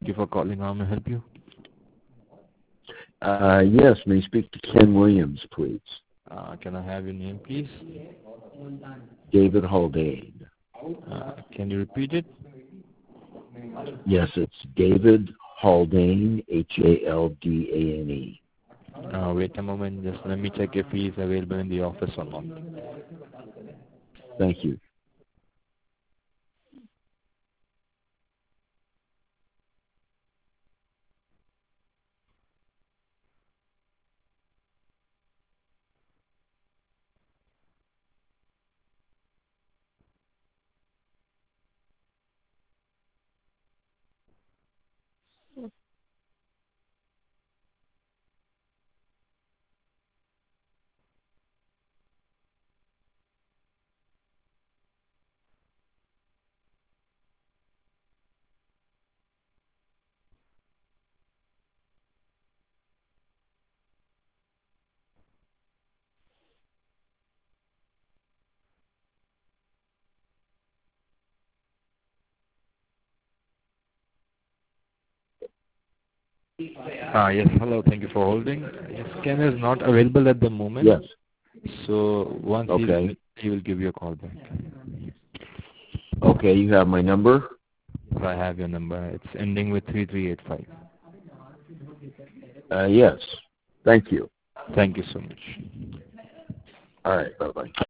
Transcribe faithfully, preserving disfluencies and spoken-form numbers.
Thank you for calling. How may I help you? Uh, yes, may I speak to Ken Williams, please? Uh, can I have your name, please? David Haldane. Uh, can you repeat it? Yes, it's David Haldane, H A L D A N E. Uh, wait a moment. Just let me check if he is available in the office or not. Thank you. Uh, yes, hello. Thank you for holding. Yes, Ken is not available at the moment. Yes. So once he Okay. he will give you a call back. Okay, you have my number? So I have your number. It's ending with three three eight five. Uh, yes. Thank you. Thank you so much. All right, bye-bye.